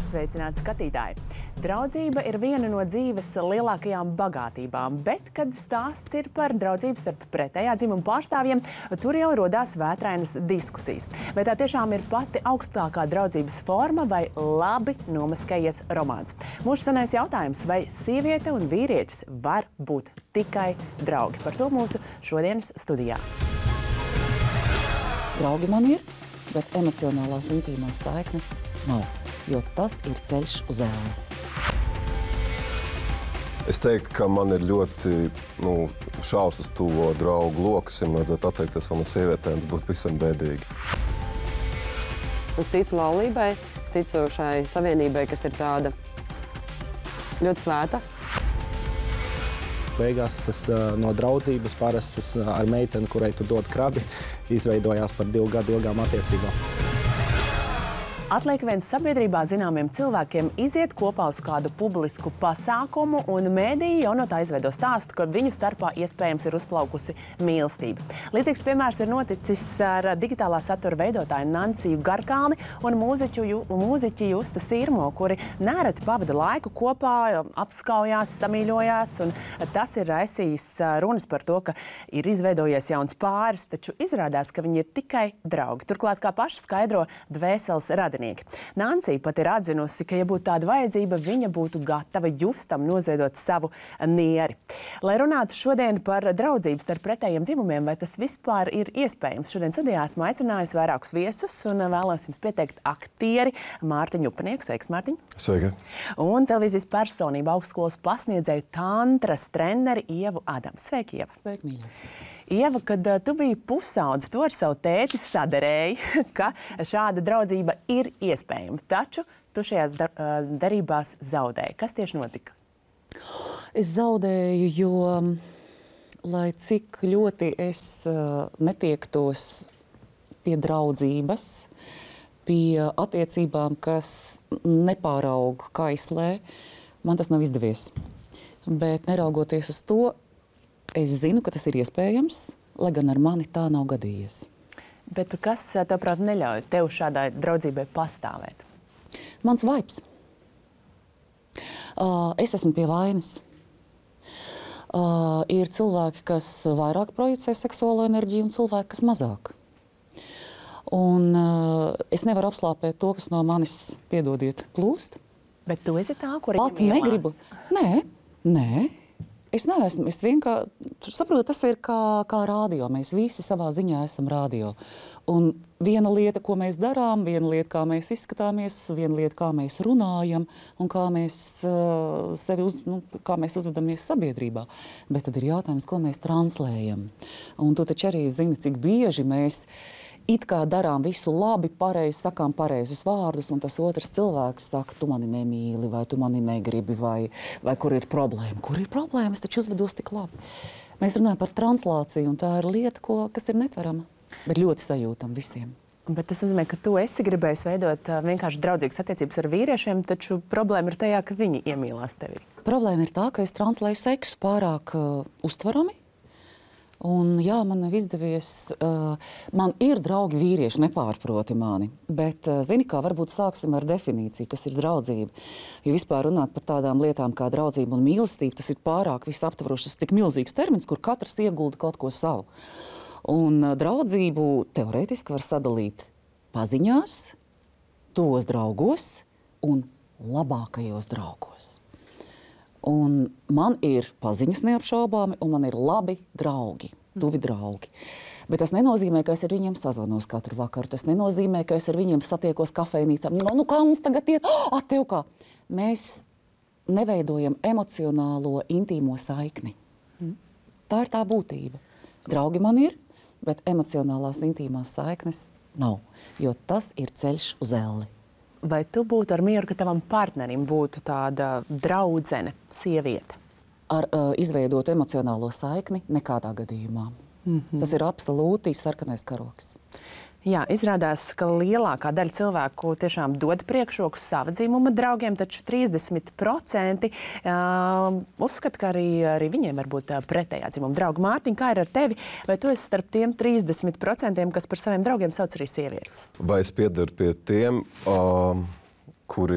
Sveicināti skatītāji! Draudzība ir viena no dzīves lielākajām bagātībām, bet, kad stāsts ir par draudzību starp pretējā dzimuma pārstāvjiem, tur jau rodās vētrainas diskusijas. Vai tā tiešām ir pati augstākā draudzības forma vai labi nomaskējies romāns? Mūsu senais jautājums, vai sieviete un vīrietis var būt tikai draugi? Par to mūsu šodienas studijā. Draugi man ir, bet emocionālās intīmās saiknes nav, jo tas ir ceļš uz ēli. Es teiktu, ka man ir ļoti šausmas tuvo draugu lokus, ja man vajadzētu atteikties no sievietēm, tas būtu visam bēdīgi. Es ticu laulībai, es ticu šai savienībai, kas ir tāda ļoti svēta. Beigās tas no draudzības parasti ar meiteni, kurai tu dod krabi, izveidojās par 2 gadu ilgām attiecībām. Atliek viens sabiedrībā zināmiem cilvēkiem iziet kopā uz kādu publisku pasākumu, un mēdīji jau no tā izveido stāstu, ka viņu starpā iespējams ir uzplaukusi mīlestība. Līdzīgs piemērs ir noticis ar digitālā satura veidotāju Nanciju Garkalni un mūziķi Justu Sirmo, kuri nereti pavada laiku kopā, apskaujās, samīļojās, un tas ir raisījis runas par to, ka ir izveidojies jauns pāris, taču izrādās, ka viņi ir tikai draugi. Turklāt, kā paši skaidro dvēseles radinieki. Nancija pat ir atzinusi, ka, ja būtu tāda vajadzība, viņa būtu gatava Justam noziedot savu nieri. Lai runātu šodien par draudzību starp pretējiem dzimumiem, vai tas vispār ir iespējams? Šodien studijā esmu aicinājusi vairākus viesus un vēlos jums pieteikt aktieri Mārtiņu Upanieku. Sveiks, Mārtiņ! Sveika! Un televīzijas personību augstskolas pasniedzēju tantras treneri Ievu Adamu. Sveiki, Ieva! Sveiki, mīļā! Ieva, kad tu biji pusaudze, tu ar savu tēti sadarēji, ka šāda draudzība ir iespējama. Taču tu šajās darībās zaudēji. Kas tieši notika? Es zaudēju, jo, lai cik ļoti es netiektos pie draudzības, pie attiecībām, kas nepāraug kaislē, man tas nav izdevies. Bet neraugoties uz to, es zinu, ka tas ir iespējams, lai gan ar mani tā nav gadījies. Bet kas, tavuprāt, neļauj tev šādai draudzībai pastāvēt? Mans vibes. Es esmu pie vainas. Ir cilvēki, kas vairāk projicē seksuālo enerģiju, un cilvēki, kas mazāk. Un es nevaru apslāpēt to, kas no manis, piedodiet, plūst. Bet tu esi tā, kur pat negribu. Nē. Es neesmu. Es vienkārši saprotu, tas ir kā rādio. Mēs visi savā ziņā esam rādio. Un viena lieta, ko mēs darām, viena lieta, kā mēs izskatāmies, viena lieta, kā mēs runājam un kā mēs kā mēs uzvedamies sabiedrībā. Bet tad ir jautājums, ko mēs translējam. Un tu taču arī zini, cik bieži mēs it kā darām visu labi, pareizi, sakām pareizus vārdus, un tas otrs cilvēks saka, tu mani nemīli, vai tu mani negribi, vai kur ir problēma. Kur ir problēma? Es taču uzvedos tik labi. Mēs runājam par translāciju, un tā ir lieta, kas ir netverama, bet ļoti sajūtam visiem. Bet tas nozīmē, ka tu esi gribējis veidot vienkārši draudzīgas attiecības ar vīriešiem, taču problēma ir tajā, ka viņi iemīlās tevi. Problēma ir tā, ka es translēju seksu pārāk uztverami. Un jā, man nav izdevies, man ir draugi vīrieši, nepārproti mani, bet zini kā, varbūt sāksim ar definīciju, kas ir draudzība. Jo vispār runāt par tādām lietām kā draudzība un mīlestība, tas ir pārāk visaptvarošs, tik milzīgs termins, kur katrs iegulda kaut ko savu. Un draudzību teorētiski var sadalīt paziņās, tos draugos un labākajos draugos. Un man ir paziņas neapšaubāmi, un man ir labi draugi, tuvi draugi. Bet tas nenozīmē, ka es ar viņiem sazvanos katru vakaru. Tas nenozīmē, ka es ar viņiem satiekos kafejnīcā. Kā mums tagad iet? Tev kā? Mēs neveidojam emocionālo, intīmo saikni. Tā ir tā būtība. Draugi man ir, bet emocionālās, intīmās saiknes nav, jo tas ir ceļš uz elli. Vai tu būtu ar mieru, ka tavam partnerim būtu tāda draudzene, sieviete? Ar izveidotu emocionālo saikni nekādā gadījumā. Tas ir absolūti sarkanais karoks. Jā, izrādās, ka lielākā daļa cilvēku tiešām dod priekšroku sava dzimuma draugiem, taču 30% uzskata, ka arī viņiem var būt pretējā dzimuma draugi. Mārtiņ, kā ir ar tevi? Vai tu esi starp tiem 30%, kas par saviem draugiem sauc arī sievietes? Vai es piedaru pie tiem, kuri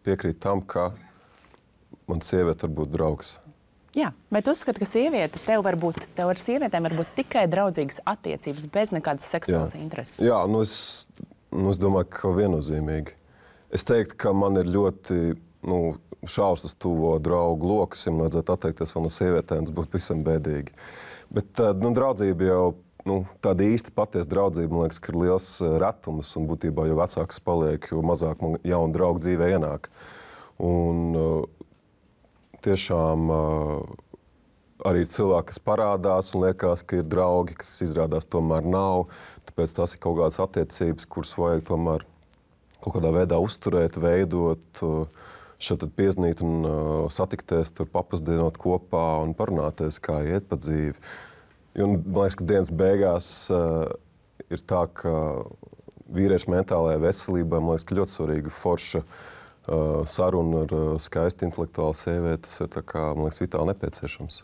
piekrītu tam, ka man sieviete var būt draugs. Jā, vai tu uzskati, ka tev ar sievietēm var būt tikai draudzīgas attiecības, bez nekādas seksuālas intereses? Jā, es domāju, ka viennozīmīgi. Es teiktu, ka man ir ļoti šausmas tuvo draugu lokus, ja man vajadzētu atteikties no sievietēm, tas būtu visam bēdīgi. Bet draudzība jau, tāda īsta patiesa draudzība, man liekas, ka ir liels retums, un būtībā, jo vecāks paliek, jo mazāk man jaunu draugu dzīvē ienāk. Un tiešām arī ir cilvēki, kas parādās un liekas, ka ir draugi, kas izrādās tomēr nav. Tāpēc tās ir kaut kādas attiecības, kuras vajag tomēr kaut kādā veidā uzturēt, veidot, šeit piezvanīt un satikties, tur papusdienot kopā un parunāties, kā iet pa dzīvi. Jo, man liekas, ka dienas beigās ir tā, ka vīriešu mentālajai veselībai, man liekas, ka ļoti svarīga forša saruna ar skaistu intelektuālu sievieti, tas ir, man liekas, vitāli nepieciešams.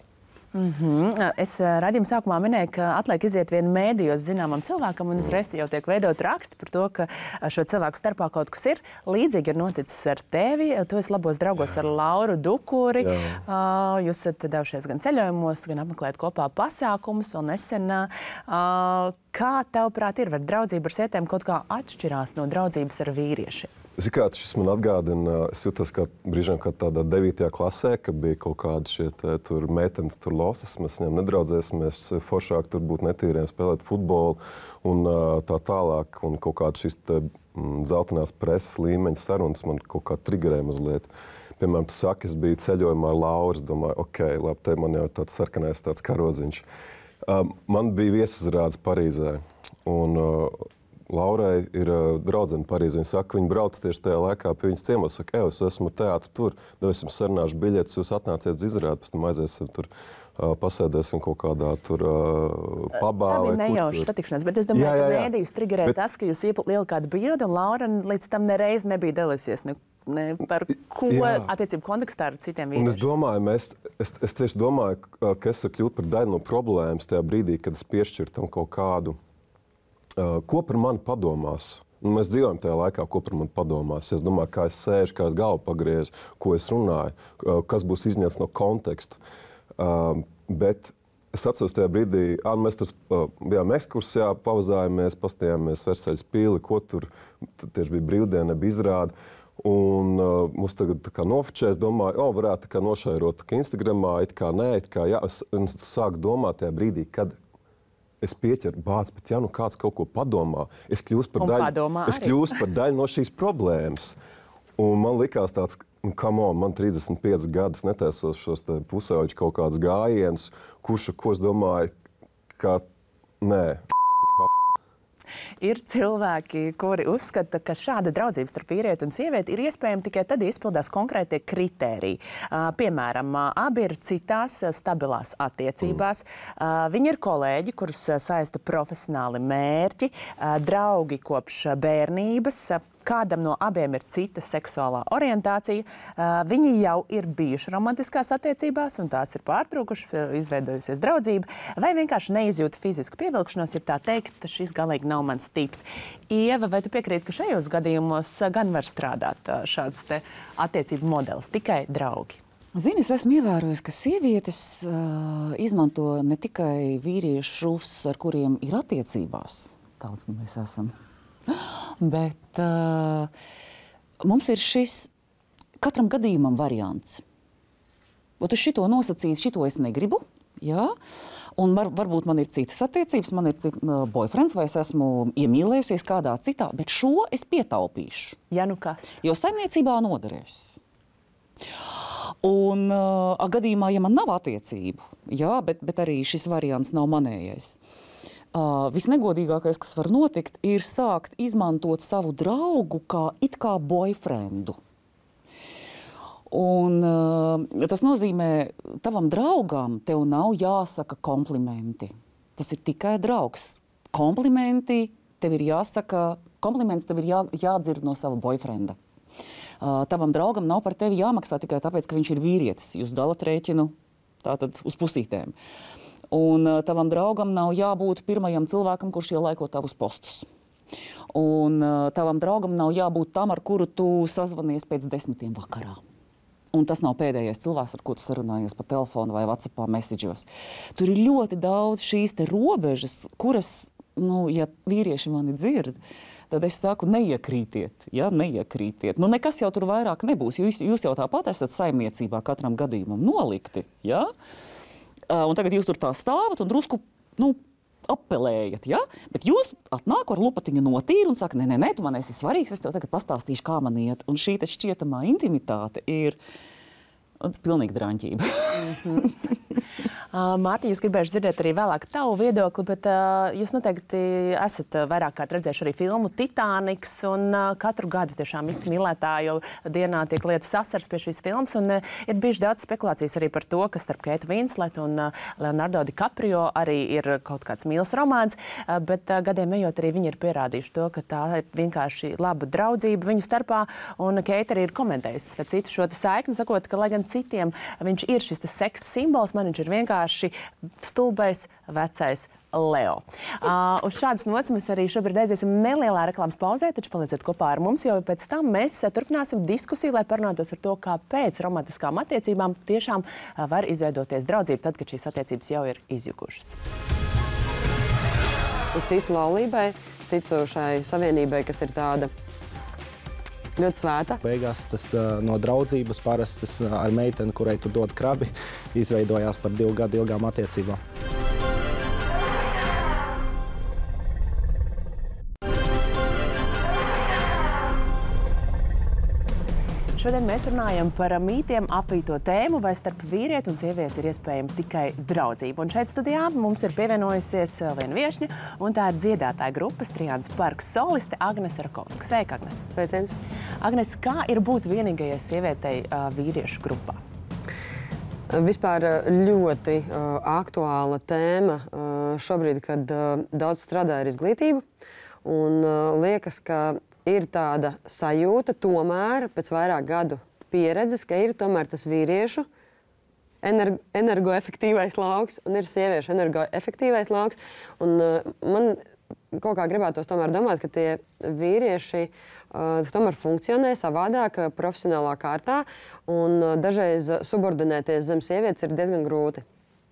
Es raidījuma sākumā minēju, ka atliek iziet vienu mēdījos zināmam cilvēkam, un uzreiz jau tiek veidot raksti par to, ka šo cilvēku starpā kaut kas ir. Līdzīgi ir noticis ar tevi. Tu esi labos draugos ar Lauru Dukuri. Jūs esat devušies gan ceļojumos, gan apmeklēt kopā pasākumus. Un nesen, kā tavuprāt ir, vai draudzība ar sievietēm kaut kā atšķirās no draudzības ar vīriešiem? Šis man atgādina, es jūtos kā brīžiem kā tādā 9. klasē, ka bija kaut kādi šie tur meitenes, tur losas, mēs viņiem nedraudzēsimies, foršāk tur būt netīriem, spēlēt futbolu un tā tālāk. Un kaut kāda šīs zeltainās preses līmeņa sarunas man kaut kā triggerē mazliet. Piemēram, tu saki, es biju ceļojumā ar Lauru, es domāju, ok, labi, te man jau ir tāds sarkanais tāds karodziņš. Man bija viesizrādes Parīzē, un Laurai ir draudzene Parīzē. Viņa saka, viņa brauc tieši tajā laikā pie viņas ciemos. Saka, es esmu teātri tur, es jums sarunāšu biļetes, jūs atnāciet uz izrādi, pēc tam aiziesim tur, pasēdēsim kaut kādā tur pabā. Tā bija nejauša satikšanās, bet es domāju, ka mēdījus triggerē tas, ka jūs ielikāt kādu bildi, un Laura līdz tam nereiz nebija dalīsies ne par ko attiecību kontekstā ar citiem vīriešiem. Un es domāju, es tieši domāju, ka es varu kļūt par daļu no problēmas tajā brīdī, kad es piešķiru tam kaut kādu. Ko par mani padomās? Mēs dzīvojam tajā laikā, ko par mani padomās. Es domāju, kā es sēžu, kā es galvu pagriezu, ko es runāju, kas būs izņemts no konteksta. Bet es atceros tajā brīdī, mēs tur bijām ekskursijā, pavazājāmies, pastījāmies Versaļas pili, ko tur, tieši bija brīvdiena, bija izrāde. Un mums tagad nofočēs, domāju, varētu nošairot Instagramā, it kā nē, it kā jā. Es sāku domāt tajā brīdī, kad es pieķeru bāc, bet kāds kaut ko padomā, es kļūstu par daļu no šīs problēmas. Un man likās tāds, man 35 gadus netaisos šos pusauģi kaut kāds gājiens, ko es domāju, ka nē. Ir cilvēki, kuri uzskata, ka šāda draudzība starp vīrieti un sievieti ir iespējama tikai tad, ja izpildās konkrētie kritēriji. Piemēram, abi ir citās stabilās attiecībās. Viņi ir kolēģi, kurus saista profesionāli mērķi, draugi kopš bērnības. Kādam no abiem ir cita seksuālā orientācija. Viņi jau ir bijuši romantiskās attiecībās, un tās ir pārtrūkušas, izveidojusies draudzība, vai vienkārši neizjūt fizisku pievilkšanos, ja tā teikt, ka šis galīgi nav mans tips. Ieva, vai tu piekrīti, ka šajos gadījumos gan var strādāt šāds te attiecību modelis, tikai draugi? Zini, es esmu ievērojis, ka sievietes izmanto ne tikai vīriešus, ar kuriem ir attiecībās, tāds mēs esam, bet mums ir šis katram gadījumam variants. Ot es šito nosacītu, šito es negribu, jā? Un varbūt man ir citas attiecības, man ir boyfriends, vai es esmu iemīlējusies kādā citā, bet šo es pietaupīšu. Ja nu kas? Jo saimniecībā noderēs. Un gadījumā, ja man nav attiecību, jā, bet arī šis variants nav manējais. Visnegodīgākais, kas var notikt, ir sākt izmantot savu draugu it kā boyfriendu. Un tas nozīmē, tavam draugam tev nav jāsaka komplimenti. Tas ir tikai draugs. Komplimenti tev ir jāsaka, kompliments tev ir jādzird no sava boyfrienda. Tavam draugam nav par tevi jāmaksā tikai tāpēc, ka viņš ir vīrietis. Jūs dalat rēķinu tātad uz pusītēm. Un tavam draugam nav jābūt pirmajam cilvēkam, kurš ielaiko tavus postus. Un tavam draugam nav jābūt tam, ar kuru tu sazvanies pēc 10 vakarā. Un tas nav pēdējais cilvēks, ar ko tu sarunājies pa telefonu vai WhatsAppā message'os. Tur ir ļoti daudz šīs te robežas, kuras, ja vīrieši mani dzird, tad es saku, neiekrītiet, neiekrītiet. Nekas jau tur vairāk nebūs, jo jūs jau tāpat esat saimniecībā katram gadījumam nolikti, ja? Un tagad jūs tur tā stāvat un drusku, apelējat, ja? Bet jūs atnāk ar lupatiņu notīri un saka, nē, tu man esi svarīgs, es tev tagad pastāstīšu, kā man iet. Un šī šķietamā intimitāte ir pilnīgi draņķība. Mārtiņ, es gribēšu dzirdēt arī vēlāk tavu viedokli, bet jūs noteikti esat vairāk kārt redzējuši arī filmu Titaniks, un katru gadu tiešām visi mīlētāju dienā tiek lietas sasars pie šīs filmas, un ir bijuši daudz spekulācijas arī par to, ka starp Keitu Winsletu un Leonardo DiCaprio arī ir kaut kāds mīlas romāns, bet gadiem ejot arī viņi ir pierādījuši to, ka tā ir vienkārši laba draudzība viņu starpā, un Keita arī ir komentējusi, starp citu, šo saikni, sakot, ka, lai gan citiem viņš ir šis seksa simbols, man viņš ir vienkārši stulbais vecais Leo. Uz šādas nots mēs arī šobrīd aiziesim nelielā reklāmas pauzē, taču palieciet kopā ar mums, jo pēc tam mēs turpināsim diskusiju, lai parunātos ar to, kāpēc romantiskām attiecībām tiešām var izveidoties draudzība tad, kad šīs attiecības jau ir izjukušas. Es ticu laulībai, es ticu šai savienībai, kas ir tāda ļoti svēta. Beigās tas no draudzības parasti ar meiteni, kurai tu dod krabi, izveidojās par 2 gadu ilgām attiecībām. Šodien mēs runājam par mītiem apvīto tēmu, vai starp vīrieti un sievieti ir iespējama tikai draudzība. Un šeit studijā mums ir pievienojusies viena viešņa, un tā ir dziedātāja grupas Triānas Parks soliste Agnese Rakovska. Sveika, Agnese! Sveiciens! Agnese, kā ir būt vienīgajai sievietei vīriešu grupā? Vispār ļoti aktuāla tēma šobrīd, kad daudz strādā ar izglītību, un liekas, ka ir tāda sajūta tomēr pēc vairāk gadu pieredzes, ka ir tomēr tas vīriešu energoefektīvais lauks un ir sieviešu energoefektīvais lauks. Un man kaut kā gribētos tomēr domāt, ka tie vīrieši tomēr funkcionē savādāk, profesionālā kārtā, un dažreiz subordinēties zem sievietes ir diezgan grūti.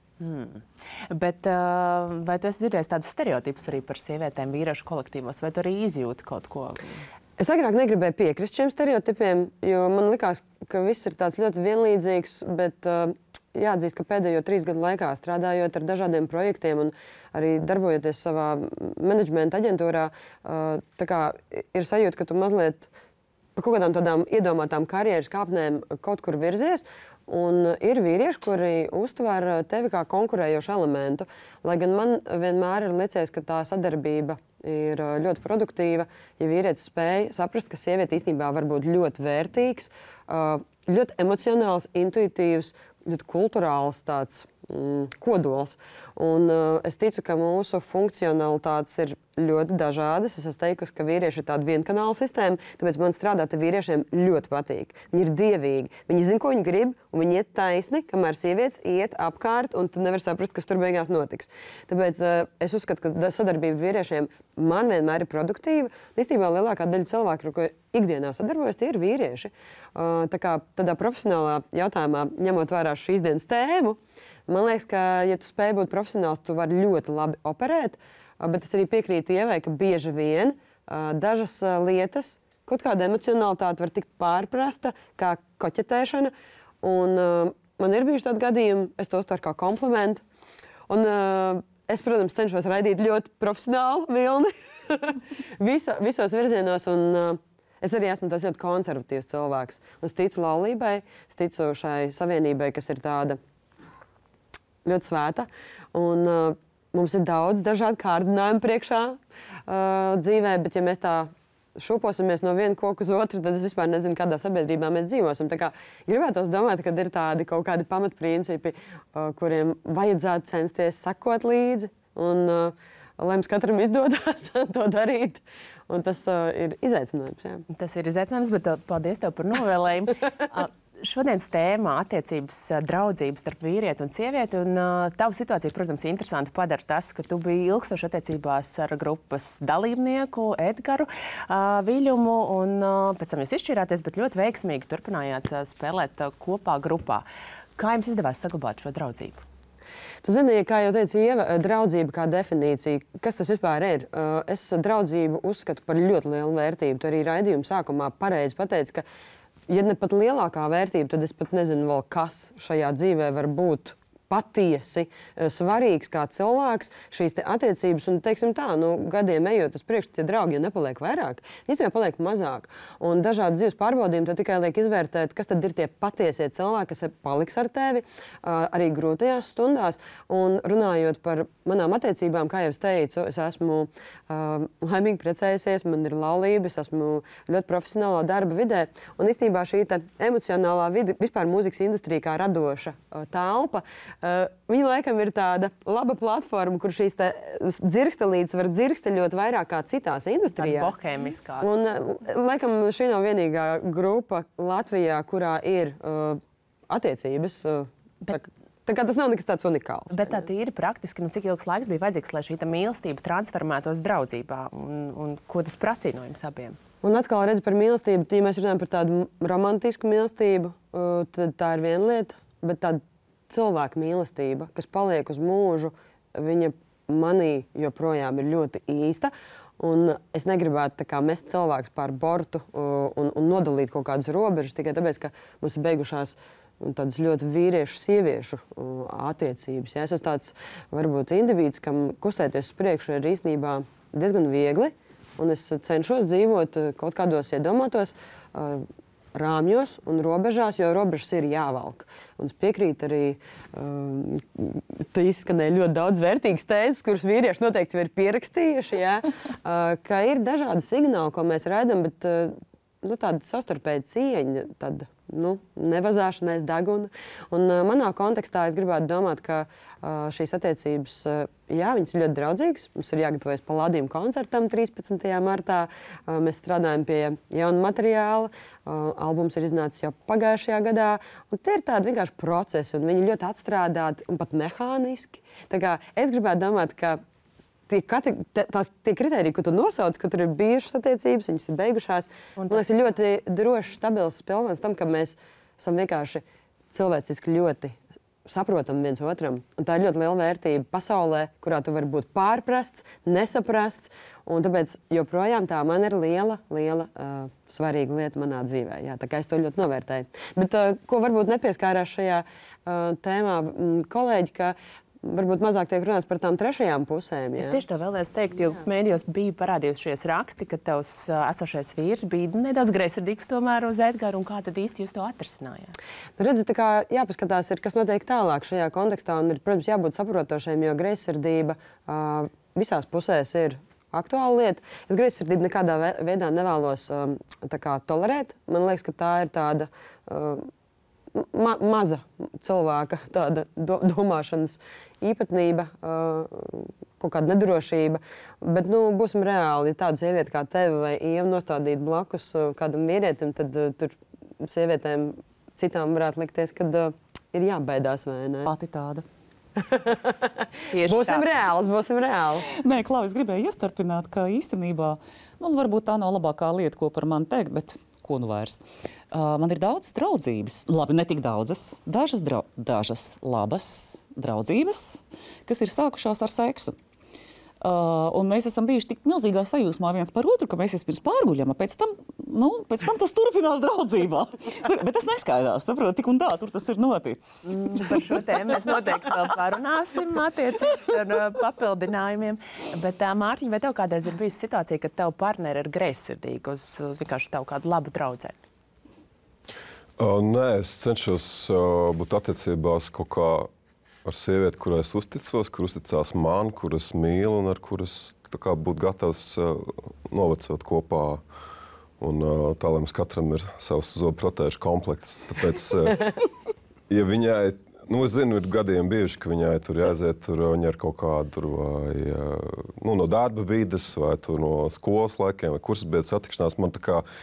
Bet vai tu esi dzirdējis tādus stereotipus arī par sievietēm vīriešu kolektīvos, vai tu arī izjūti kaut ko? Es agrāk negribēju piekrist šiem stereotipiem, jo man likās, ka viss ir tāds ļoti vienlīdzīgs, bet jāatzīst, ka pēdējo 3 gadu laikā strādājot ar dažādiem projektiem un arī darbojoties savā menedžmenta aģentūrā, tā kā ir sajūta, ka tu mazliet pa kaut kādām tādām iedomātām karjeras kāpnēm kaut kur virzies, un ir vīrieši, kuri uztver tevi kā konkurējošu elementu, lai gan man vienmēr ir licies, ka tā sadarbība ir ļoti produktīva, ja vīrietis spēj saprast, ka sieviete īstenībā var būt ļoti vērtīgs, ļoti emocionāls, intuitīvs, ļoti kulturāls tāds kodols. Un es ticu, ka mūsu funkcionalitātes ir ļoti dažādas. Es esmu teikusi, ka vīrieši ir tāda vienkanāla sistēma, tāpēc man strādāt ar vīriešiem ļoti patīk. Viņi ir dievīgi. Viņi zina, ko viņi grib, un viņi iet taisni, kamēr sievietes iet apkārt, un tu nevari saprast, kas tur beigās notiks. Tāpēc es uzskatu, ka sadarbība vīriešiem man vienmēr ir produktīva. Īstenībā lielākā daļa cilvēku, ar ko ikdienā sadarbojas, tie ir vīrieši. Tā kā tādā profesionālā jautājumā, ņemot vērā šīs dienas tēmu, man liekas, ka, ja tu spēj būt profesionāls, tu vari ļoti labi operēt, bet es arī piekrītu Ievai, ka bieži vien dažas lietas, kaut kāda emocionalitāte var tikt pārprasta, kā koķetēšana, un man ir bijuši tādi gadījumi, es to uztveru kā komplimentu, un es, protams, cenšos raidīt ļoti profesionālu vilni visos virzienos, un es arī esmu tāds ļoti konservatīvs cilvēks. Es ticu laulībai, es ticu šai savienībai, kas ir tāda ļoti svēta, un mums ir daudz dažādu kārdinājumu priekšā dzīvē, bet ja mēs tā šūposimies no viena koka uz otru, tad es vispār nezinu, kādā sabiedrībā mēs dzīvosim. Tā kā gribētos domāt, ka ir tādi kaut kādi pamatprincipi, kuriem vajadzētu censties sekot līdzi, un lai mums katram izdodas to darīt. Un tas ir izaicinājums. Jā. Tas ir izaicinājums, bet paldies tev par novēlējumu. Šodienas tēma attiecības draudzības starp vīrieti un sievieti. Un, tavu situāciju, protams, interesanti padara tas, ka tu biji ilgstoši attiecībās ar grupas dalībnieku Edgaru Viļumu. Un pēc tam jūs izšķirāties, bet ļoti veiksmīgi turpinājāt spēlēt kopā grupā. Kā jums izdevās saglabāt šo draudzību? Tu zini, kā jau teicu, Ieva, draudzība kā definīcija, kas tas vispār ir? Es draudzību uzskatu par ļoti lielu vērtību. Tu arī raidījuma sākumā pareizi pateici, ka ja ne pat lielākā vērtība, tad es pat nezinu vēl, kas šajā dzīvē var būt patiesi svarīgs kā cilvēks, šīs te attiecības, un teiksim tā, gadiem ejot uz priekšu, tie draugi jau nepaliek vairāk, īstenībā paliek mazāk. Un dažādi dzīves pārbaudījumi tad tikai liek izvērtēt, kas tad ir tie patiesie cilvēki, kas paliks ar tevi arī grūtajās stundās. Un runājot par manām attiecībām, kā jau es teicu, es esmu laimīgi precējusies, man ir laulība, es esmu ļoti profesionālā darba vidē, un īstenībā šī te emocionālā vide, vispār mūzikas industrija kā radoša telpa, viņa laikam ir tāda laba platforma, kur šīs dzirkstelītes var dzirksteļot vairāk kā citās industrijās. Tāda bohēmiskā. Un laikam šī nav vienīgā grupa Latvijā, kurā ir attiecības. Tā kā tas nav nekas tāds unikāls. Bet tā tīri praktiski, cik ilgs laiks bija vajadzīgs, lai šī mīlestība transformētos draudzībā? Un ko tas prasīja no jums abiem? Un atkal redz par mīlestību, ja mēs runājam par tādu romantisku mīlestību, tad tā ir viena lieta, bet tāda cilvēka mīlestība, kas paliek uz mūžu, viņa manī joprojām ir ļoti īsta. Un es negribētu mest cilvēkus pār bortu un nodalīt kaut kādas robežas tikai tāpēc, ka mums ir beigušās tādas ļoti vīriešu, sieviešu attiecības. Ja? Es esmu tāds, varbūt, indivīds, kam kustēties uz priekšu ir īstenībā diezgan viegli, un es cenšos dzīvot kaut kādos iedomātos rāmjos un robežās, jo robežas ir jāvalk. Un es piekrītu arī, te izskanēja ļoti daudz vērtīgas tēzes, kuras vīrieši noteikti ir pierakstījuši, ja, ka ir dažādi signāli, ko mēs redzam, bet tāda savstarpēja cieņa, tāda nevazāšanās deguna. Un manā kontekstā es gribētu domāt, ka šīs attiecības, jā, viņas ir ļoti draudzīgas. Mums ir jāgatavojas Palladium koncertam 13. martā. Mēs strādājam pie jauna materiāla. Albums ir iznācis jau pagājušajā gadā. Un tie ir tādi vienkārši procesi, un viņi ļoti atstrādāti un pat mehāniski. Tā kā es gribētu domāt, ka tie kritēriji, ko tu nosauc, ka tur ir bijušas attiecības, viņas ir beigušās. Man liekas, ir ļoti drošs, stabils pilnvērts tam, ka mēs esam vienkārši cilvēciski ļoti saprotam viens otram. Un tā ir ļoti liela vērtība pasaulē, kurā tu vari būt pārprasts, nesaprasts. Un tāpēc joprojām tā man ir liela svarīga lieta manā dzīvē. Jā, tā kā es to ļoti novērtēju. Bet ko varbūt nepieskārās šajā tēmā kolēģi, ka varbūt mazāk tiek runāts par tām trešajām pusēm. Jā? Es tieši to vēlējos teikt, jo mēdījos bija parādījušies raksti, ka tavs esošais vīrs bija nedaudz greizsirdīgs tomēr uz Edgaru, un kā tad īsti jūs to atrisinājāt? Redzi, tā kā jāpaskatās, kas notiek tālāk šajā kontekstā, un ir, protams, jābūt saprotošiem, jo greizsirdība visās pusēs ir aktuāla lieta. Es greizsirdību nekādā veidā nevēlos tolerēt. Man liekas, ka tā ir tāda maza cilvēka tāda domāšanas īpatnība, kaut kāda nedrošība. Bet, būsim reāli, ja tāda sieviete kā tevi vai Ieva nostādīt blakus kādam vīrietim, tad tur sievietēm citām varētu likties, kad ir jābaidās, vai ne? Pati tāda. Būsim reāli. Nē, Klau, es gribēju iestarpināt, ka īstenībā, varbūt tā nav labākā lieta, ko par mani teikt, bet ko nu vairs. Man ir daudz draudzības, labi, ne tik daudzas, dažas labas draudzības, kas ir sākušās ar seksu. Un mēs esam bijuši tik milzīgā sajūsmā viens par otru, ka mēs vispirms pārguļam, pēc tam tas turpinās draudzībā. Bet tas neskaidās, saprot, tik un tā, tur tas ir noticis. Par šo tēmu mēs noteikti vēl parunāsim attiecīgi ar papildinājumiem. Bet, Mārtiņ, vai tev kādreiz ir bijusi situācija, ka tev partneri ir greizsirdīgi uz vienkārši tavu kādu labu draudzeni? Nē, es cenšos būt attiecībās kaut kā ar sievieti, kurai es uzticos, kur uzticās man, kuras mīlu un ar kuras būtu gatavs novecot kopā. Un tā, lai mums katram ir savs zobu protēžu komplekts. Tāpēc, ja viņai, es zinu, ir gadiem bijuši, ka viņai tur jāaiziet, viņa ar kaut kādu vai no darba vides, vai no skolas laikiem, vai kursbiedru satikšanās. Man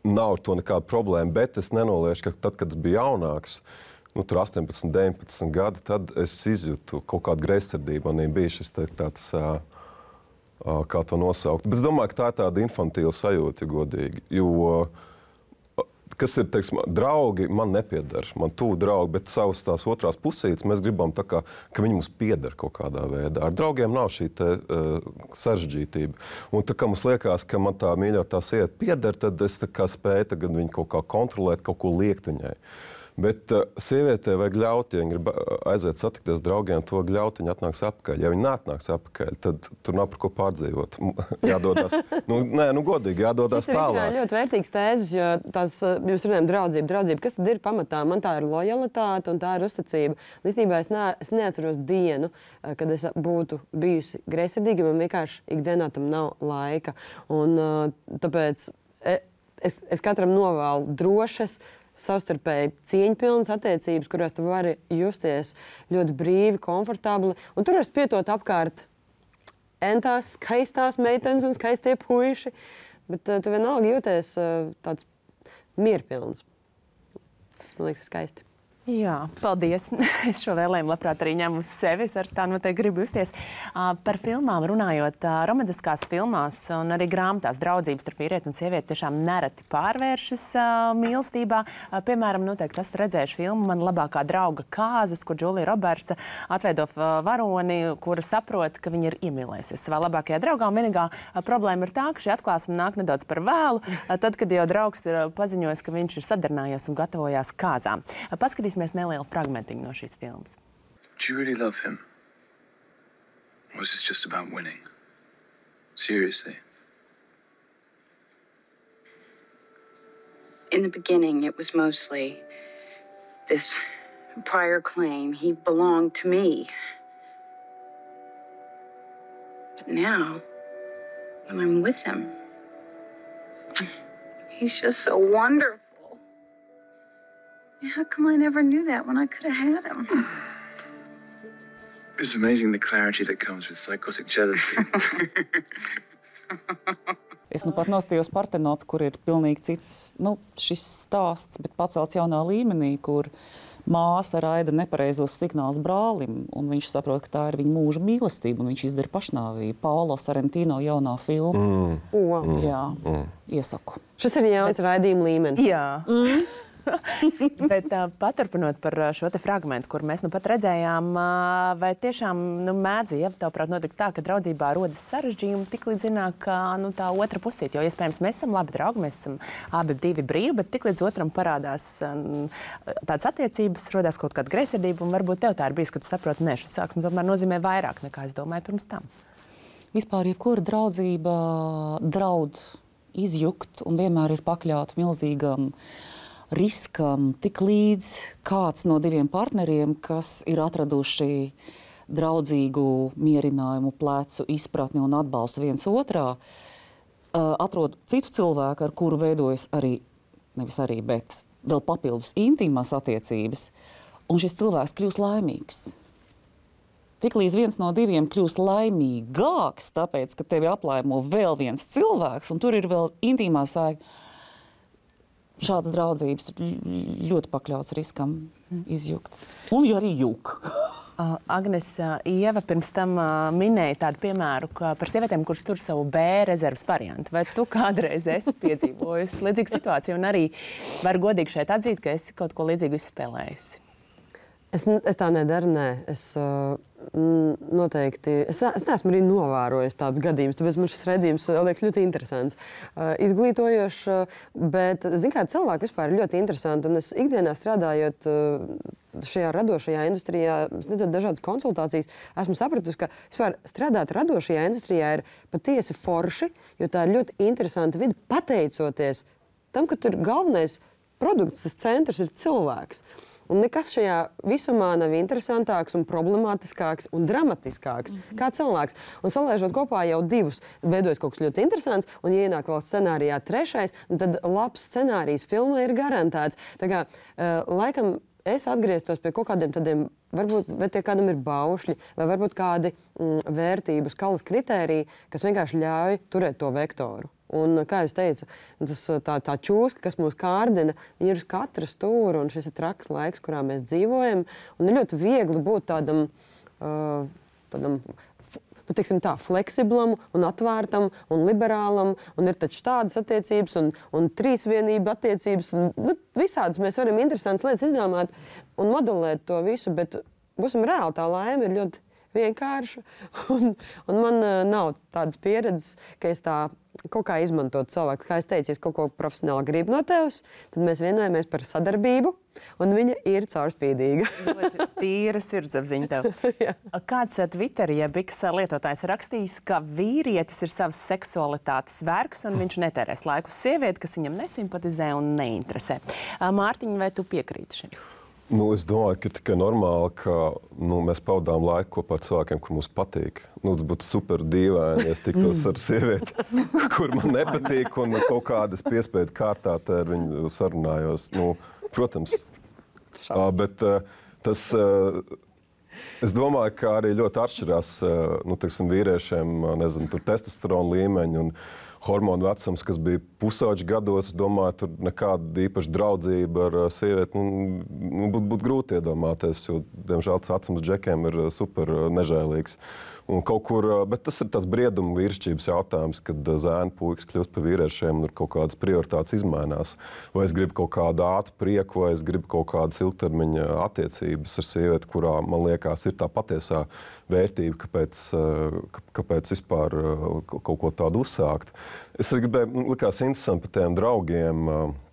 nav ar to nekāda problēma, bet es nenolieku, ka tad, kad es biju jaunāks, tur 18, 19 gadi, tad es izjūtu kaut kādu greizsirdību. Man bija šis tāds, kā to nosaukt. Bet es domāju, ka tā ir tāda infantīla sajūta, ja godīgi. Jo, kas ir, teiksim, draugi man nepieder, man tuvu draugi, bet savas tās otrās pusītes mēs gribam tā kā, ka viņi mums pieder kaut kādā veidā. Ar draugiem nav šī sarežģītība. Un tā kā mums liekas, ka man tā mīļotā sieviete pieder, tad es tā kā spēju tagad viņu kaut kā kontrolēt, kaut ko liekt viņai. Bet sievietē vajag ļaut, ja viņa grib aiziet satikties draugiem, to ļaut, viņa atnāks apakaļ. Ja viņa neatnāks apakaļ, tad tur nav par ko pārdzīvot. Jādodas, godīgi, jādodas tālāk. Tas ir ļoti vērtīgs tēzes, jo tās, jūs runājam draudzība. Kas tad ir pamatā? Man tā ir lojalitāte un tā ir uzticība. Īstenībā es neatceros dienu, kad es būtu bijusi greizsirdīga, man vienkārši ikdienā tam nav laika. Un tāpēc es katram novēlu drošas, savstarpēji cieņpilnas attiecības, kurās tu vari justies ļoti brīvi, komfortabli. Un tur var spietot apkārt entās skaistās meitenes un skaistie puiši, bet tu vienalga jūties tāds mierpilns. Tas, man liekas, skaisti. Jā, paldies. Es šo vēlējumu labprāt arī ņemu uz sevi. Es ar tā noteikti gribu justies. Par filmām runājot, romantiskās filmās un arī grāmatās draudzības starp vīrieti un sievieti tiešām nereti pārvēršas mīlestībā. Piemēram, noteikti esat redzējuši filmu Man labākā drauga Kāzas, kur Džulija Robertsa atveido varoni, kura saprot, ka viņa ir iemīlējusies savā labākajā draugā. Un vienīgā problēma ir tā, ka šī atklāsme nāk nedaudz par vēlu, tad, kad jau draugs ir paziņojis, ka viņš ir sadarinājies un gatavojās kāzām. Paskatīsimies nelielu fragmentiņu no šīs filmas. Do you really love him? Or is this just about winning? Seriously? In the beginning, it was mostly this prior claim he belonged to me. But now, when I'm with him, he's just so wonderful. How come I never knew that when I could have had him? It's amazing the clarity that comes with psychotic jealousy. Es pat nostājos Partenopu, kur ir pilnīgi cits šis stāsts, bet pacelts jaunā līmenī, kur māsa raida nepareizos signālus brālim, un viņš saprot, ka tā ir viņa mūža mīlestība, un viņš izdara pašnāvību. Paolo Sorrentino jaunā filma. Jā, iesaku. Šis ir jauns raidījuma līmenis. Jā. Bet paturpinot par šo te fragmentu, kur mēs pat redzējām, vai tiešām mēdz, ja tavuprāt notiek tā, ka draudzībā rodas sarežģījumi tiklīdz zināk tā otra pusīte, jo iespējams mēs esam labi draugi, mēs esam abi divi brīvi, bet tiklīdz otram parādās tādas attiecības, rodās kaut kāda greizsirdība, un varbūt tev tā ir bijis, ka tu saproti, ne, šis cilvēks tomēr nozīmē vairāk nekā es domāju pirms tam. Vispār jebkura draudzība draud izjukt un vienmēr ir pakļauta milzīgam riskam, tik līdz kāds no diviem partneriem, kas ir atraduši draudzīgu mierinājumu, plecu, izpratni un atbalstu viens otrā, atrod citu cilvēku, ar kuru veidojas bet vēl papildus intīmās attiecības, un šis cilvēks kļūst laimīgs. Tik līdz viens no diviem kļūst laimīgāks, tāpēc, ka tevi aplaimo vēl viens cilvēks, un tur ir vēl intīmā saikne. Šādas draudzības ļoti pakļauts riskam izjukt. Un arī jūk. Agnes, Ieva pirms tam minēja tādu piemēru par sievietēm, kuras tur savu B rezerves variantu. Vai tu kādreiz esi piedzīvojusi līdzīgu situāciju un arī var godīgi šeit atzīt, ka esi kaut ko līdzīgu izspēlējusi? Es tā nedaru, nē. Es noteikti, es neesmu arī novērojis tādus gadījumus, tāpēc man šis redzījums liekas ļoti interesants. Izglītojošs, bet, kā cilvēki vispār ir ļoti interesanti, un es ikdienā strādājot šajā radošajā industrijā, sniedzot dažādas konsultācijas, esmu sapratusi, ka vispār strādāt radošajā industrijā ir patiesi forši, jo tā ir ļoti interesanta vide, pateicoties tam, ka tur galvenais produkts, tas centrs ir cilvēks. Un nekas šajā visumā nav interesantāks un problemātiskāks un dramatiskāks kā cilvēks. Un salēžot kopā jau divus, veidojas kaut kas ļoti interesants, un ja ienāk vēl scenārijā trešais, tad labs scenārijs filmai ir garantēts. Tā kā, laikam, es atgrieztos pie kaut kādiem tādiem, varbūt, vai tie kādam ir baušļi, vai varbūt kādi vērtību skalas kritēriji, kas vienkārši ļauj turēt to vektoru. Un, kā jau teicu, tā čūska, kas mūs kārdina, ir uz katra stūra, un šis ir traks laiks, kurā mēs dzīvojam. Un ir ļoti viegli būt tādam fleksiblam un atvērtam un liberālam. Un ir taču tādas attiecības un trīsvienība attiecības. Un, visādas mēs varam interesantas lietas izdomāt un modelēt to visu, bet būsim reāli, tā laime ir ļoti vienkārša. Un man nav tādas pieredzes, ka es tā kaut kā izmantot cilvēku. Kā es teicu, ja es kaut ko profesionāli gribu no tevis, tad mēs vienojamies par sadarbību, un viņa ir caurspīdīga. Ļoti tīra sirdsapziņa tev. Kāds Twitter, ja X lietotājs rakstījis, ka vīrietis ir savas seksualitātes vergs, un viņš netērēs laiku uz sievieti, kas viņam nesimpatizē un neinteresē. Mārtiņ, vai tu piekrīti šim? Es domāju, ka ir tikai normāli, ka mēs pavadām laiku kopā ar cilvēkiem, kur mums patīk. Tas būtu super dīvaini, ja es tiktos ar sievieti, kur man nepatīk, un kaut kādas piespēju kārtā ar viņu sarunājos. Protams. Bet tas, es domāju, ka arī ļoti atšķirās vīriešiem, tur testosterona līmeņi un hormonu vecums, kas bija pusauģi gados. Es domāju, tur nekāda īpaša draudzība ar sievieti būtu grūti iedomāties, jo, diemžēl, tas vecums džekiem ir super nežēlīgs. Un kaut kur, bet tas ir tāds brieduma vīrišķības jautājums, kad zēni puikas kļūst par vīriešiem un ir kaut kādas prioritātes izmainās. Vai es gribu kaut kādu ātru prieku, vai es gribu kaut kādas ilgtermiņa attiecības ar sievieti, kurā, man liekas, ir tā patiesā vērtība, kāpēc vispār kaut ko tādu uzsākt. Es arī gribēju, likās interesanti par tiem draugiem,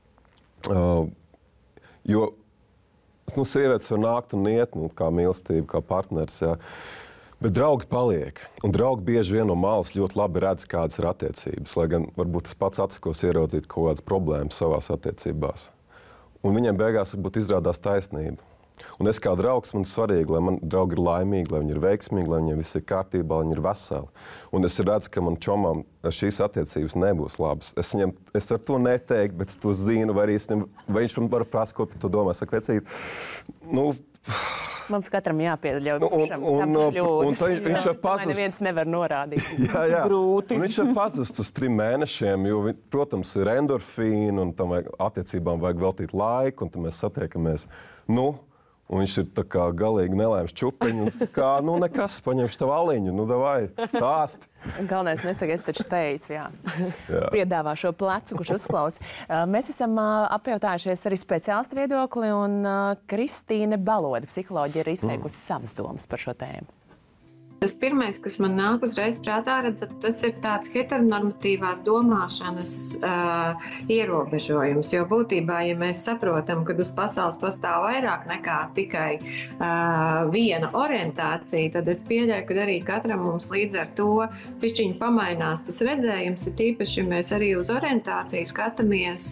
jo sievietes var nākt un iet, kā mīlestība, kā partners, jā. Bet draugi paliek, un draugi bieži vien no malas ļoti labi redz, kādas ir attiecības, lai gan varbūt es pats atsakos ieraudzīt kaut kādas problēmas savās attiecībās. Un viņiem beigās varbūt izrādās taisnība. Un es kā draugs, man svarīgi, lai man draugi ir laimīgi, lai viņi ir veiksmīgi, lai viņiem viss ir kārtībā, lai viņi ir veseli. Un es redzu, ka man čomām šīs attiecības nebūs labas. Es varu to neteikt, bet es to zinu, vai viņš man var prasīt, ko par to domā. Saka, vecīt, mums katram jāpieļauj savas kļūdas. Viņš var pazust. Neviens nevar norādīt. Jā. Grūti. Viņš var pazust uz 3 mēnešiem, jo, protams, ir endorfīni, un tam attiecībām vajag veltīt laiku, un tad mēs satiekamies. Un viņš ir tā kā galīgi nelēms čupiņš, un tā kā, nekas, paņemšu tavu aliņu, davai, stāsti. Galvenais nesaka, es taču teicu, jā. Piedāvā šo plecu, kurš uzklausa. Mēs esam apjautājušies arī speciālistu viedokli, un Kristīne Balode, psiholoģija, ir izteikusi savas domas par šo tēmu. Tas pirmais, kas man nāk uzreiz prātā, tas ir tāds heteronormatīvās domāšanas ierobežojums. Jo būtībā, ja mēs saprotam, ka uz pasaules pastāv vairāk nekā tikai viena orientācija, tad es pieļauju, ka arī katram mums līdz ar to pišķiņi pamainās tas redzējums, ir tīpaši, ja mēs arī uz orientāciju skatāmies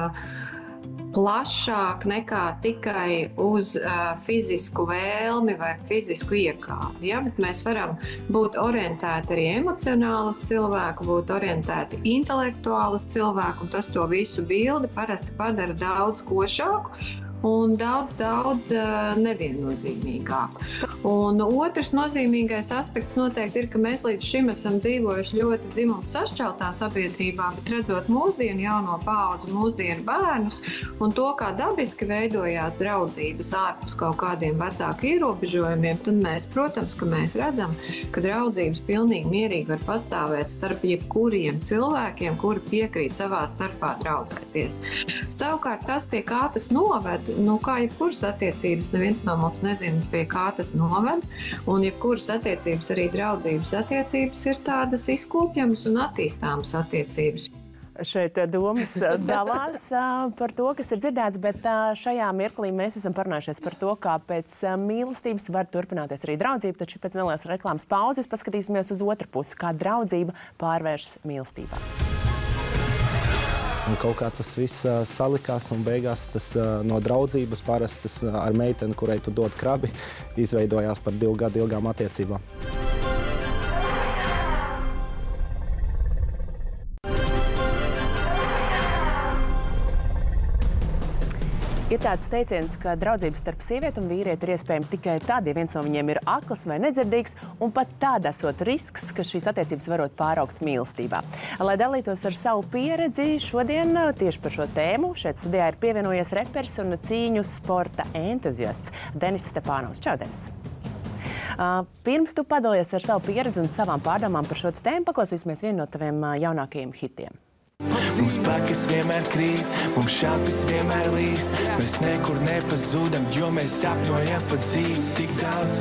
plašāk nekā tikai uz fizisku vēlmi vai fizisku iekādi. Ja? Bet mēs varam būt orientēti arī emocionāli uz cilvēku, būt orientēti intelektuāli uz cilvēku, un tas to visu bildi parasti padara daudz košāku un daudz neviennozīmīgāku. Un otrs nozīmīgais aspekts noteikti ir, ka mēs līdz šim esam dzīvojuši ļoti dzimumu sašķeltā sabiedrībā, bet redzot mūsdienu jauno paudzi, mūsdienu bērnus un to, kā dabiski veidojās draudzības ārpus kaut kādiem vecāku ierobežojumiem, tad mēs, protams, ka mēs redzam, ka draudzības pilnīgi mierīgi var pastāvēt starp jebkuriem cilvēkiem, kuri piekrīt savā starpā draudzēties. Savukārt tas, pie kā tas noved, kā jebkuras attiecības, neviens no mums nezina, pie kā tas noved, un jebkuras attiecības, arī draudzības attiecības, ir tādas izkopjamas un attīstāmas attiecības. Šeit domas dalās par to, kas ir dzirdēts, bet šajā mirklī mēs esam parunājušies par to, kā pēc mīlestības var turpināties arī draudzība, taču pēc nelielas reklāmas pauzes paskatīsimies uz otru pusi, kā draudzība pārvēršas mīlestībā. Un kaut kā tas viss salikās, un beigās tas no draudzības parasti ar meiteni, kurai tu dod krabi, izveidojās par 2 gadu ilgām attiecībām. Ir tāds teiciens, ka draudzības starp sievieti un vīrieti ir iespējama tikai tad, ja viens no viņiem ir akls vai nedzirdīgs, un pat tad esot risks, ka šīs attiecības varot pāraugt mīlestībā. Lai dalītos ar savu pieredzi, šodien tieši par šo tēmu šeit studijā ir pievienojies reperis un cīņu sporta entuziasts Denis Stepānovs. Čau, Denis! Pirms tu padalies ar savu pieredzi un savām pārdomām par šo tēmu, paklausīsimies vienu no taviem jaunākajiem hitiem. Mums pakas vienmēr krīt, mums šāpes vienmēr līst. Mēs nekur nepazūdam, jo mēs sapņojam pa dzīvi tik daudz,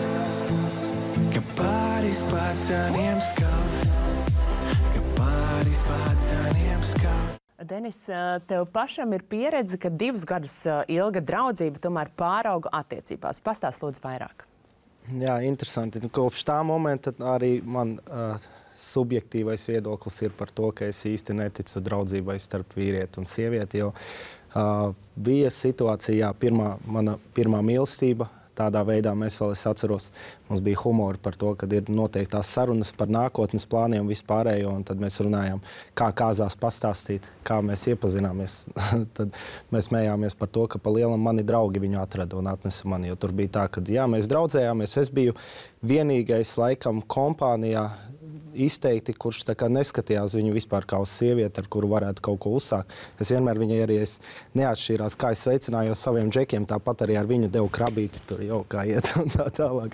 ka pāris pacaniem skaut, ka pāris pacaniem skaut. Denis, tev pašam ir pieredze, ka 2 gadus ilga draudzība tomēr pārauga attiecībās. Pastāst lūdzu vairāk. Jā, interesanti. Kopš tā momenta arī man subjektīvais viedoklis ir par to, ka es īsti neticu draudzībai starp vīrieti un sievieti, jo bija situācija, mana pirmā mīlestība. Tādā veidā es atceros, mums bija humori par to, kad ir noteiktās sarunas par nākotnes plāniem vispārējo, un tad mēs runājām, kā kāzās pastāstīt, kā mēs iepazināmies. Tad mēs smējāmies par to, ka pa lielam mani draugi viņu atrada un atnesa mani, jo tur bija tā, ka jā, mēs draudzējāmies, es biju vienīgais laikam kompānijā izteikti, kurš tā kā neskatījās viņu vispār kā uz sievieti, ar kuru varētu kaut ko uzsākt. Es vienmēr viņai arī neatšķīrās, kā es sveicinājos saviem džekiem, tāpat arī ar viņu devu krabīti, tur jau kā iet un tā tālāk.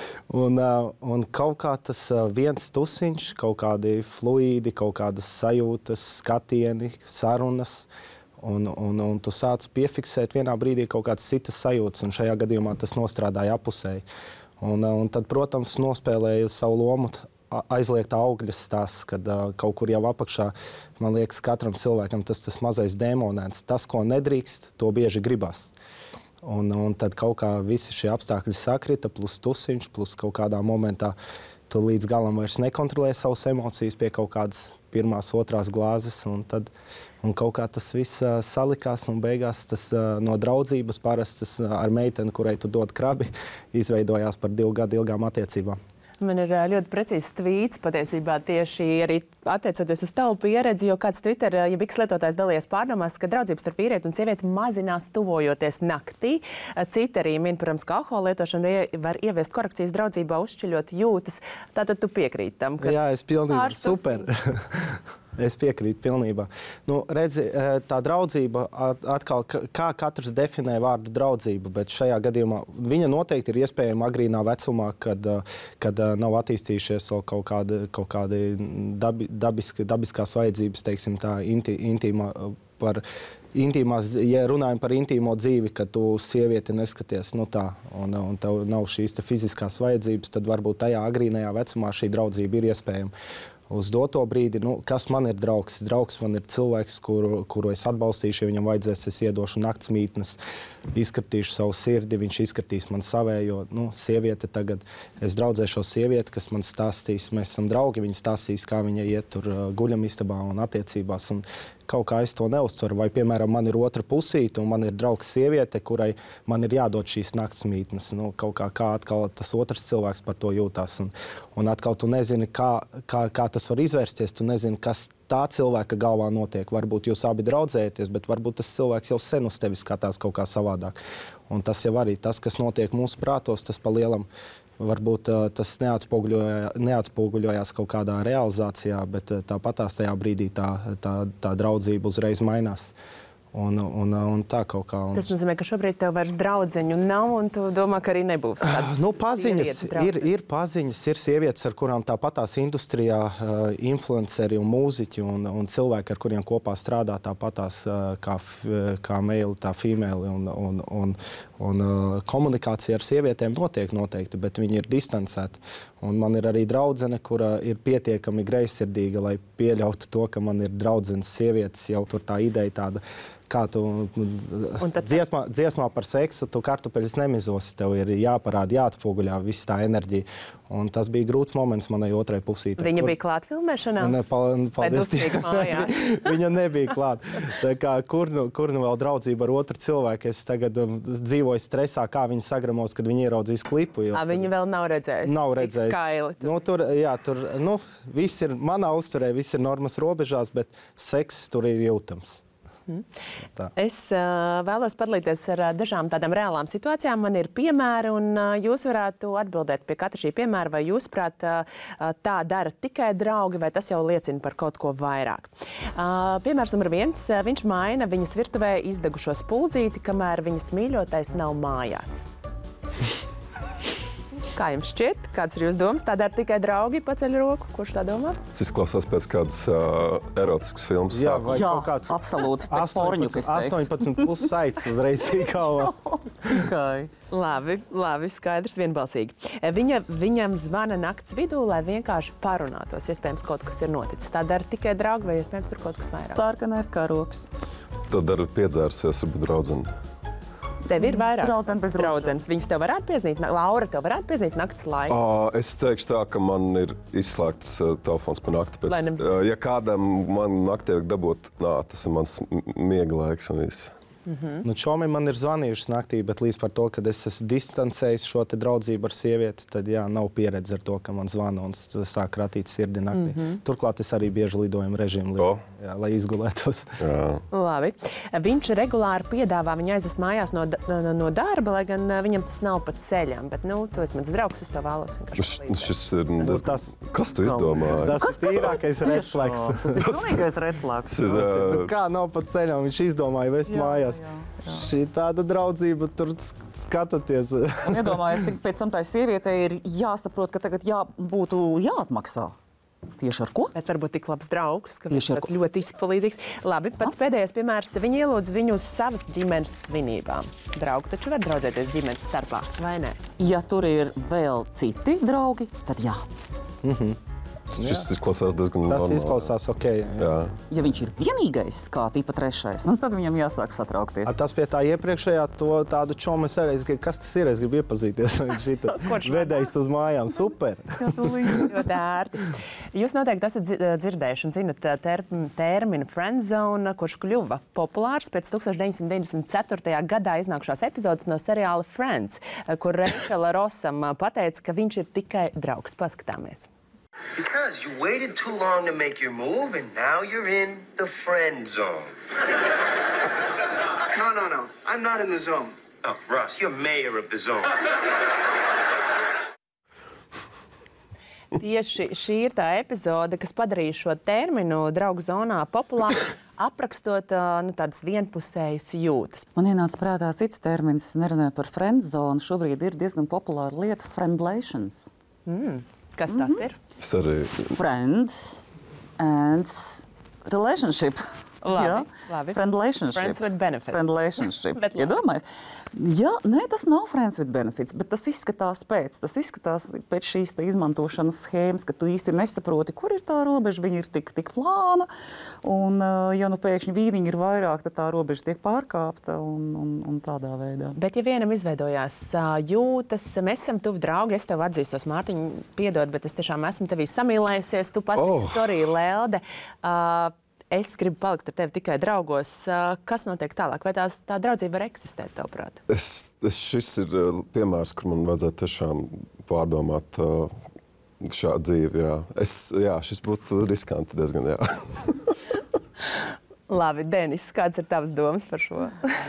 Un kaut kā tas viens tusiņš, kaut kādi fluīdi, kaut kādas sajūtas, skatieni, sarunas, un tu sāc piefiksēt vienā brīdī kaut kādas citas sajūtas, un šajā gadījumā tas nostrādāja apusēji. Un tad, protams, nospēlēju savu lomu aizliegtā augļas stāsts, kad kaut kur jau apakšā, man liekas, katram cilvēkam tas mazais dēmonēns. Tas, ko nedrīkst, to bieži gribas. Un tad kaut kā visi šie apstākļi sakrita, plus tusiņš, plus kaut kādā momentā tu līdz galam vairs nekontrolē savas emocijas pie kaut kādas 1., 2. glāzes, un kaut kā tas viss salikās, un beigās tas no draudzības parasti ar meiteni, kurai tu dod krabi, izveidojās par 2 gadu ilgām attiecībām. Man ir ļoti precīzs tvīts patiesībā tieši arī attiecoties uz tavu pieredzi, jo kāds Twitter, ja X lietotājs dalījies pārdomās, ka draudzības starp vīrieti un sievieti mazinās tuvojoties naktī. Citi arī min, protams, ka alkohola lietošana var ieviest korekcijas draudzībā, uzšķiļot jūtas. Tātad tu piekrīti tam, ka... Jā, es pilnībā, super. Es piekrītu pilnībā. Redzi, tā draudzība atkal, kā katrs definē vārdu draudzību, bet šajā gadījumā viņa noteikti ir iespējama agrīnā vecumā, kad nav attīstījušies kaut kādi dabiskās vajadzības, teiksim tā, ja runājam par intīmo dzīvi, kad tu sievieti neskaties, un tev nav šīs fiziskās vajadzības, tad varbūt tajā agrīnajā vecumā šī draudzība ir iespējama. Uz doto brīdi, kas man ir draugs? Draugs man ir cilvēks, kuru es atbalstīšu, ja viņam vajadzēs, es iedošu naktsmītnes, izskatīšu savu sirdi, viņš izskatīs man savējo. Sieviete tagad, es draudzēšos sievieti, kas man stāstīs, mēs esam draugi, viņa stāstīs, kā viņa iet tur guļamistabā un attiecībās. Un kaut kā es to neuztveru, vai, piemēram, man ir otra pusīte, un man ir draugs sieviete, kurai man ir jādod šīs naktsmītnes. Kaut kā atkal tas otrs cilvēks par to jūtās. Un atkal tu nezini, kā tas var izvērsties, tu nezini, kas tā cilvēka galvā notiek. Varbūt jūs abi draudzējaties, bet varbūt tas cilvēks jau sen uz tevi skatās kaut kā savādāk. Un tas jau arī tas, kas notiek mūsu prātos, tas pa lielam. Varbūt tas neatspoguļojās kaut kādā realizācijā, bet tāpatās tajā brīdī tā draudzība uzreiz mainās. Un tā kaut kā. Tas nozīmē, ka šobrīd tev vairs draudzeņu nav, un tu domā, ka arī nebūs tādas paziņas. Ir paziņas, ir sievietes, ar kurām tāpatās industrijā influenceri un mūziķi un cilvēki, ar kuriem kopā strādā tāpatās kā male, tā female. Un komunikācija ar sievietēm notiek noteikti, bet viņi ir distancēti. Un man ir arī draudzene, kura ir pietiekami greizsirdīga, lai pieļautu to, ka man ir draudzenes sievietes, jau tur tā ideja tāda, kā tu dziesmā par seksu, tu kartupeļus nemizosi, tev ir jāparāda, jāatspoguļā viss tā enerģija. Un tas bija grūts moments manai otrai pusītei. Viņa bija klāt filmēšanā? Paldies. Viņa nebija klāt. Tā kā, kur nu vēl draudzība ar otru cilvēku? Es tagad dzīvoju stresā, kā viņa sagramos, kad viņa ieraudzīs klipu. Viņa vēl nav redzējusi? Nav redzējusi. Kaili. Tur viss ir, manā uzturē, viss ir normas robežās, bet seks tur ir jūtams. Es vēlos padalīties ar dažām tādām reālām situācijām. Man ir piemēri, un jūs varētu atbildēt pie katra šī piemēra, vai jūs, prāt, tā dara tikai draugi, vai tas jau liecina par kaut ko vairāk. Piemērs numur 1. Viņš maina viņas virtuvē izdegušo spuldzīti, kamēr viņas mīļotais nav mājās. Kā jums šķiet? Kāds ir jūsu domas? Tā dara tikai draugi, paceļ roku. Kurš tā domā? Tas izklausās pēc kādas erotiskas filmas. Jā, vai Jā, kaut kāds absolūti. Pēc porņu, kas teikt. 18 plus saits uzreiz pie galvā. Tikai. Labi, skaidrs, vienbalsīgi. Viņam zvana nakts vidū, lai vienkārši parunātos. Iespējams, kaut kas ir noticis. Tā dara tikai draugi, vai iespējams tur kaut kas vairāk? Sarkanais karoks. Tad dara piedzērsies, varbūt draudzene. Tev ir vairāk Draudzene bez draudzenes. Viņas tev varētu pieznīt, Laura, tev varētu pieznīt nakts laiku? Es teikšu tā, ka man ir izslēgts telefons pa nakti. Pēc, ja kādam man naktī vajag dabūt, tas ir mans miega laiks un viss. Nu, čomi man ir zvanījušas naktī, bet līdz par to, kad es esmu distancējis šo te draudzību ar sievieti, tad nav pieredze ar to, ka man zvana un sāk ratīt sirdi naktī. Turklāt es arī bieži lidojumu režīmu, lai izgulētos. Labi. Viņš regulāri piedāvā viņu aizvest mājās no darba, lai gan viņam tas nav pa ceļam. Bet, tu esi mans draugs, es tev vēlos vienkārši Šis ir kas tu izdomāji? Tas ir tīrākais red flags. Tas ir pilnīgais red flags. Kā nav pa ceļam, viņš izdomāja vest mājās. Šī tāda draudzība, tur skatoties. Un iedomājies, cik pēc tam tai sievietei ir jāsaprot, ka tagad būtu jāatmaksā. Tieši ar ko? Bet varbūt tik labs draugs, ka viņš tāds ļoti izpalīdzīgs. Labi, pats pēdējais piemērs. Viņi ielūdz viņu uz savas ģimenes svinībām. Draugi taču var draudzēties ģimenes starpā, vai ne? Ja tur ir vēl citi draugi, tad jā. Šis izklausās diezgan normāli. Tas izklausās ok. Jā. Ja viņš ir vienīgais, kā tīpa trešais, tad viņam jāsāk satraukties. Tas pie tā iepriekšējā tādu čomu es arī, kas tas ir, es gribu iepazīties. Viņš vedējis uz mājām, super. Ļoti ērti. Jūs noteikti esat dzirdējuši un zinat terminu friendzone, kurš kļuva populārs pēc 1994. gadā iznākušās epizodes no seriāla Friends, kur Rachela Rossam pateica, ka viņš ir tikai draugs. Paskatāmies. Because you waited too long to make your move, and now you're in the friend zone. No. I'm not in the zone. Oh, Ross, you're mayor of the zone. Tieši šī ir tā epizode, kas padarīja šo terminu draugu zonā populāru, aprakstot tādas vienpusējas jūtas. Man ienāca prātā cits termins, nerunāju par friend zonu. Šobrīd ir diezgan populāra lieta – friendlations. Kas tas ir? Es arī. Friend and relationship. Labi. Friendlationship. Friends with benefits. Friendlationship. Bet labi. Iedomājies? Jā, tas nav friends with benefits, bet tas izskatās pēc šīs izmantošanas schēmas, ka tu īsti nesaproti, kur ir tā robeža. Viņa ir tik plāna, un ja pēkšņi vīriņi ir vairāk, tad tā robeža tiek pārkāpta un tādā veidā. Bet ja vienam izveidojās jūtas, mēs esam tuvi draugi, es tev atzīstos, Mārtiņ, piedod, bet es tiešām esmu tevī samīlējusies, tu pasaki, sorry, Lelde. Es gribu palikt ar tevi tikai draugos. Kas notiek tālāk? Vai tā draudzība var eksistēt, tavuprāt? Šis ir piemērs, kur man vajadzētu tiešām pārdomāt šādu dzīvi. Jā, šis būtu riskanti diezgan, jā. Labi, Denis, kāds ir tavas domas par šo?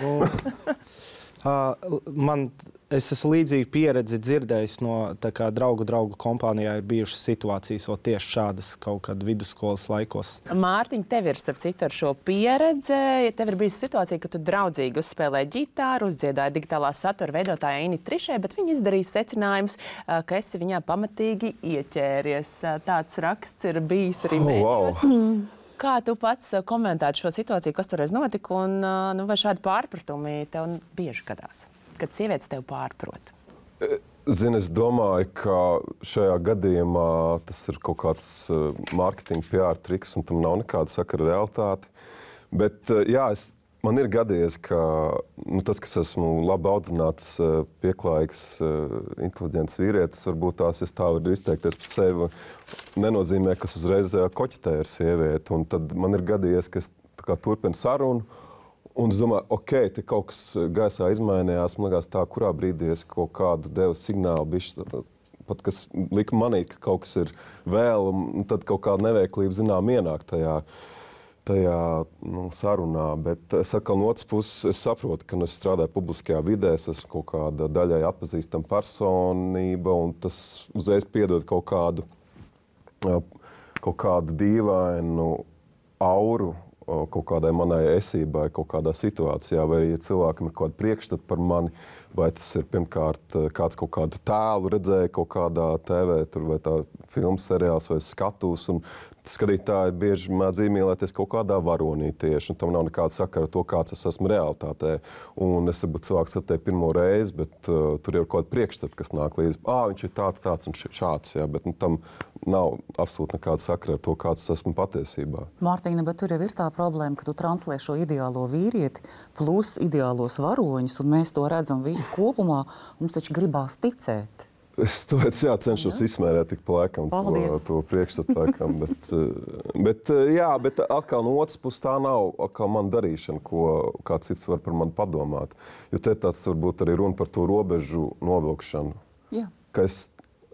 Es esmu līdzīgu pieredzi dzirdējis no draugu kompānijā ir bijušas situācijas tieši šādas kaut kad vidusskolas laikos. Mārtiņ, tev ir starp citu ar šo pieredzi. Tev ir bijusi situācija, ka tu draudzīgi uzspēlēji ģitāru, uzdziedāji digitālā satura veidotāja Ini Trišē, bet viņa izdarīja secinājumus, ka esi viņā pamatīgi ieķēries. Tāds raksts ir bijis arī mēdījos. Kā tu pats komentētu šo situāciju, kas toreiz notika, un vai šādi pārpratumi tev bieži gadās, kad sievietes tev pārprot? Zini, es domāju, ka šajā gadījumā tas ir kaut kāds mārketinga PR triks, un tam nav nekāda sakara ar realitāti. Bet jā, man ir gadījies, ka tas, kas esmu labi audzināts, pieklājīgs, inteliģents vīrietis, varbūt tās, es tā varu izteikties par sevi, nenozīmē, ka es uzreiz koķitēju ar sievieti. Un tad man ir gadījies, ka es turpinu sarunu, un es domāju, ok, te kaut kas gaisā izmainījās. Man liekas tā, kurā brīdī es kaut kādu devu signālu, pat kas lika manīt, ka kaut kas ir vēl, un tad kaut kāda neveiklība, zinām, ienāk tajā. tajā sarunā, bet es atkal no otras puses saprotu, ka es strādāju publiskajā vidē, es esmu kaut kāda daļai atpazīstama personība, un tas uzreiz piedod kaut kādu dīvainu auru kaut kādai manai esībai, kaut kādā situācijā, vai arī ja cilvēkam ir kaut kāda priekšstata par mani, vai tas ir pirmkārt kāds kaut kādu tēlu redzēja kaut kādā TV, vai tā filmu seriāls vai skatus, un skatītāji bieži mēdz iemīlēties kaut kādā varonī tieši, un tam nav nekāda sakara ar to, kāds es esmu realitātē. Un es varbūt cilvēks satieku pirmo reizi, bet tur ir kaut kāda priekšstata, kas nāk līdzi. Viņš ir tāds un šāds, jā, bet tam nav absolūti nekāda sakara ar to, kāds es esmu patiesībā. Mārtiņa, bet tur jau ir tā problēma, ka tu translē šo ideālo vīrieti plus ideālos varoņus, un mēs to redzam visu kopumā, mums taču gribās ticēt. Es to cenšos izmērēt tik pa laikam to priekšstatu laikam, bet atkal no otras puses tā nav atkal man darīšana, ko kāds cits var par mani padomāt. Jo te tāds varbūt arī runa par to robežu novilkšanu. Jā. Ka es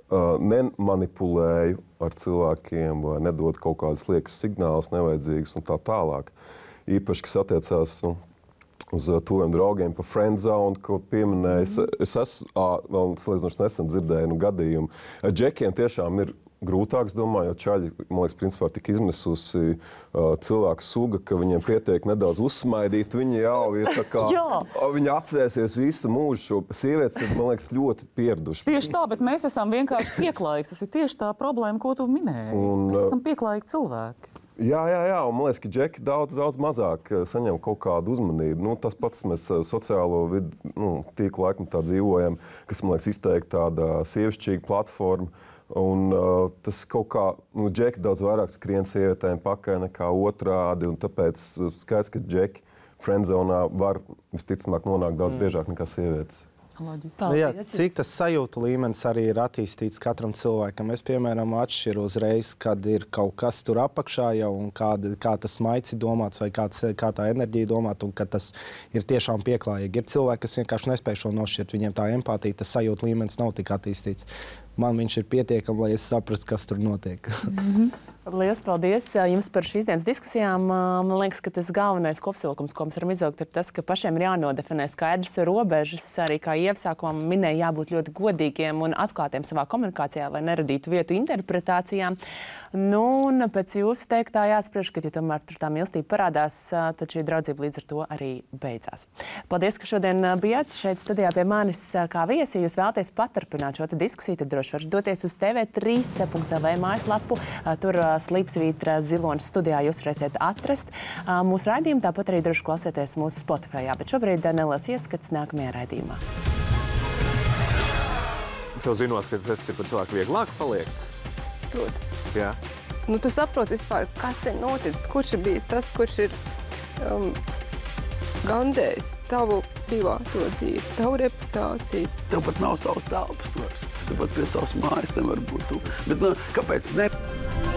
nemanipulēju ar cilvēkiem vai nedodu kaut kādas liekas signālus nevajadzīgus un tā tālāk. Īpaši, kas attiecās uz tuviem draugiem pa friendzone, ko pieminēju. Es esmu vēl salīdzinoši nesen dzirdēju gadījumu. Džekiem tiešām ir grūtāks, domāju, jo čaļi, man liekas, principā tik izmisusi cilvēku suga, ka viņiem pietiek nedaudz uzsmaidīt. Viņi jau ir tā kā, viņi atcerēsies visu mūžu šo sievietes, ir, man liekas, ļoti pieraduši. Tieši tā, bet mēs esam vienkārši pieklājīgi. Tas ir tieši tā problēma, ko tu minēji. Mēs esam pieklājīgi cilvēki. Jā, un man liekas, ka džeki daudz mazāk saņem kaut kādu uzmanību. Tas pats mēs sociālo tīklu laikmetā dzīvojam, kas, man liekas, izteikti tāda sievišķīga platforma. Un tas kaut kā, džeki daudz vairāk skrien sievietēm pakaļ nekā otrādi, un tāpēc skaidrs, ka džeki friendzonā var visticamāk nonākt daudz biežāk nekā sievietes. Cik tas sajūtu līmenis arī ir attīstīts katram cilvēkam. Es, piemēram, atšķiru uzreiz, kad ir kaut kas tur apakšā jau un kā tas maici domāts vai kā tā enerģija domāta un ka tas ir tiešām pieklājīgi. Ir cilvēki, kas vienkārši nespēj šo nošķirt. Viņiem tā empātija, tas sajūtu līmenis nav tik attīstīts. Man viņš ir pietiekami, lai es saprastu, kas tur notiek. Lielas paldies jums par šīs dienas diskusijām. Man liekas, ka tas galvenais kopsavilkums, ko mēs varam izaugt, ir tas, ka pašiem ir jānodefinē skaidrs robežas. Arī kā ievsākumā minēja, jābūt ļoti godīgiem un atklātiem savā komunikācijā, lai neradītu vietu interpretācijām. Un pēc jūsu teiktā jāspriež, ka, ja tomēr tur tā mīlestība parādās, tad šī draudzība līdz ar to arī beidzās. Paldies, ka šodien bijāt šeit studijā pie manis kā viesi. Ja jūs vēlaties paturpināt šo diskusiju, tad droši varat doties uz tv3.lv mājaslapu. Tur Slīpsvītra Zilonis studijā jūs varēsiet atrast mūsu raidījumu, tāpat arī droši klausieties mūsu Spotify. Bet šobrīd neliels ieskats nākamajā raidījumā. Tev zinot, ka tas ir par cilvēku vieglāk paliek? Protams. Jā. Tu saproti vispār, kas ir noticis, kurš ir bijis tas, kurš ir gandējis tavu privāto dzīvi, tavu reputāciju. Tev pat nav savs telpas vairs. Tu pat pie savas mājas nevar būt tu. Bet kāpēc ne?